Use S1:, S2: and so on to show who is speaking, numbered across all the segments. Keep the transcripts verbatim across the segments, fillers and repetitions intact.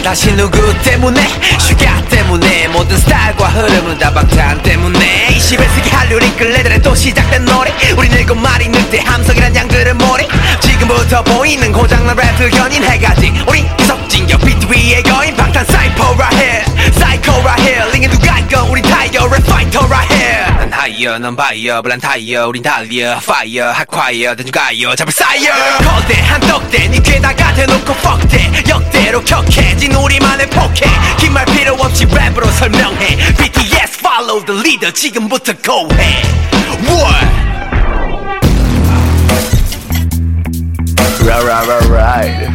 S1: 다시 누구 때문에 슈가 때문에 모든 스타일과 흐름은 다 방탄 때문에 이십일 세기 한류 링클레들의 또 시작된 노래 우린 일곱 마리 늑대 함성이란 양들의 머리 지금부터 보이는 고장난 랩들 견인 해가지 우린 이석진격 비트 위의 거인 방탄 사이퍼 right here 사이코 right here 링에 누가 있건 우린 타이어 랩 파이터 right here 난 하이어 넌 바이어 블란 타이어 우린 달려 파이어 핫콰이어 대중 가요 잡을 사이어 거대한 떡대 니 귀에다가 대놓고 fuck that 역대로 격해진 우리만의 포켓 긴 말 필요 없이 랩으로 설명해 비티에스 follow the leader 지금부터 go 해 What?
S2: Right, right, right, right.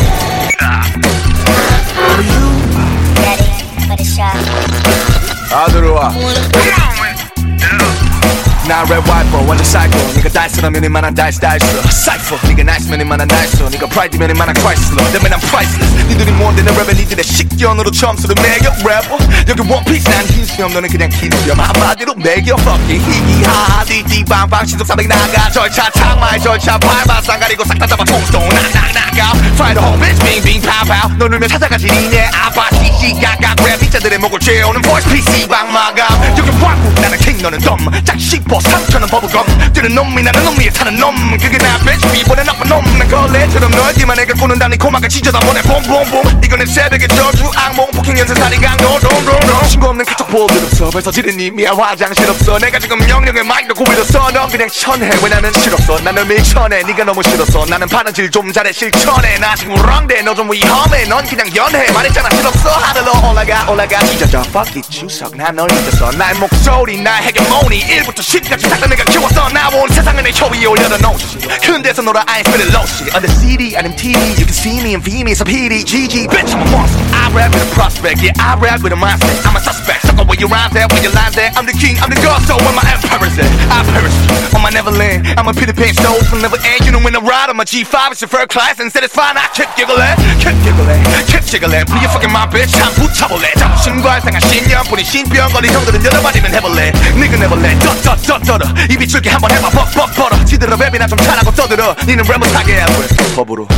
S3: Are you ready for the show?
S2: 아 들어와. 나 랩 와이퍼 완전 사이코 니가 달스라면 이만한 달스 달스 사이퍼 니가 나이스면 이만한 나이스 니가 프라이드면 이만한 크라이슬러 내면 난 프라이슬러스 니들이 뭔데 내 랩에 니들의 식견으로 점수를 매겨 래퍼 여기 원피스 난 흰 수염 너는 그냥 긴 수염 한마디로 매겨 fucking 히히하하 디디방방 신속 삼백 나가 절차 창마의 절차 밟아 쌍가리고 싹 다 잡아 통스톤 낙낙낙아 Fry the whole bitch 빙빙 파우파우 너 울면 찾아가지 니네 아빠 시시각각 랩 피자들의 목을 죄우는 voice 피씨 방마감 여기 왕국 나는 킹 너는 덤 짝 씹어 삼천원 버블검 뛰는 놈이 나는 놈 위에 타는 놈 그게 나 bitch 비보내 나쁜 놈난 걸레처럼 널기만 애가 꾸는다 네 코막을 찢어다 보내 봄봄봄 이건 내 새벽의 저주 악몽 폭행 연쇄살인 강도 돔돔돔 신고 없는 카톡 보들 없어 벌써 지른 님이야 화장실 없어 내가 지금 명령의 마이크로 고비로써 넌 그냥 천해 왜 나는 싫었어 나는 밀천해 네가 너무 싫었어 나는 바느질 좀 잘해 실천해 나 지금 랑대 너 좀 위험해 넌 그냥 연해 말했잖아 싫었어 하늘로 올라가 올라가 찢어져 fuck it 추석 난 널 믿었어 나의 목소리 나의 헤게모니 일부터 십까지 다 내가 키웠어 나온 세상을 내 혀 위에 올려다 놓지 흔대서 놀아 I ain't spilling low shit on the CD 아님 티비 you can see me and feel me so P D G G bitch I'm a monster I rap with a prospect yeah I rap with a mindset I'm a suspect suck away your rhymes there when your lines there I'm the king I'm the god so when my emperor's there I perish on my Neverland I'm a Peter Pan soul from never end you know when I ride I'm a G five it's your first class and said it's fine I keep giggling keep giggling keep jiggling please fucking my bitch 참 붙여볼래 자부심과 상한 신념뿐인 신병거리 형들은 여러 마디는 해볼래 니가 내볼래 쩌쩌쩌쩌러 입이 줄게 한번 해봐 뻑뻑 벌어 지들어 랩이나 좀 잘하고 떠들어 니는 랩 못하게 해 법으로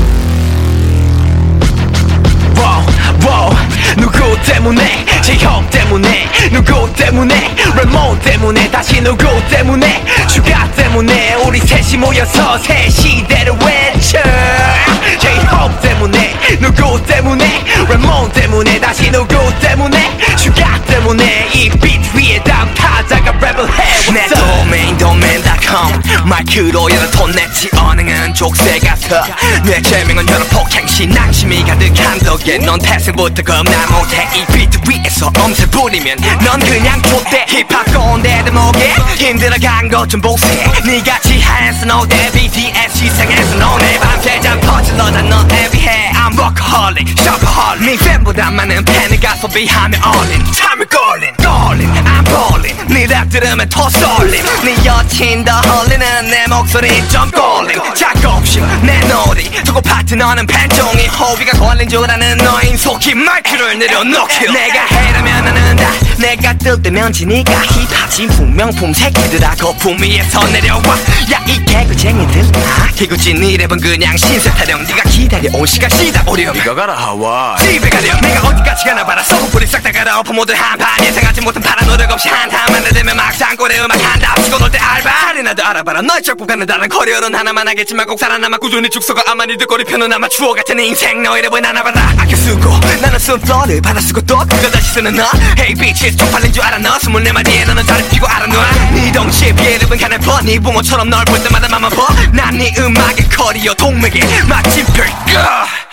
S1: wow, wow. 누구 때문에 제형 때문에 누구 때문에 랩모 때문에 다시 누구 때문에 슈가 때문에 우리 셋이 모여서 새 시대를 외쳐 제형 때문에 누구 때문에 랩모 때문에 다시 누구 때문에 슈가 때문에 이 비트 위에 담타자가 랩을 해 내 도메인 도메인 닷컴 마이크로 여러 돈 냈지 언행은 족쇄 같아 내 제명은 여러 폭행시 낭심이 가득한 덕에 넌 태생부터 겁나 못해 이 비트 위에서 엄세 부리면 넌 그냥 좆대 힙합 꼰대 대목에 힘들어간 것 좀 보세 니같이 한스 노대 비티에스 시상에서 너네 밤새자 퍼질러다 넌 everyday I'm workaholic, shopaholic 네 팬보다 많은 팬을 가소비하며 all-in 참을 걸린, 걸린, I'm ballin 네 랩 들으면 더 쏠림 네 여친 더 헐리는 내 목소리 좀 꼴림 작곡심 내 놀이 두고 파트너는 팬종이 호비가 걸린 줄 아는 너인 속히 마이크를 내려놓기 내가 해라면 나는 다 내가 뜰 때면 지니까 힙합 진품명품 새끼들아 거품 위에서 내려와 야 이 개구쟁이들 아 개구진 네 랩은 그냥 신세 타령 네가 기다려온 시간 시다 오렴
S2: 니가 가라 하와이
S1: 집에 가렴 내가 어디까지 가나 봐라 썩은 싹 다 갈아엎어 모두 한판 예상하지 못한 파란 노력 없이 한타만 내대면 막상 꼴에 음악 한다 치고 놀 때 알바 할인나도 알아봐라 너의 적국하는 다른 커리어는 하나만 하겠지만 꼭 살아남아 꾸준히 죽서가 아마 니들 꼬리표는 아마 추억 같은 인생 너의 랩은 하나봐라 아껴 쓰고 나는 쓴 플러를 받아 쓰고 또 그거 다시 쓰는 너 Hey bitches 쪽팔린 줄 알아 너 스물네 마디에 너는 다리 피고 알아 놔네 덩치에 비해 랩은 가는 뻔네 부모처럼 널 볼 때마다 맘만 봐 난 네 음악의 커리어 동맥에 마침 별거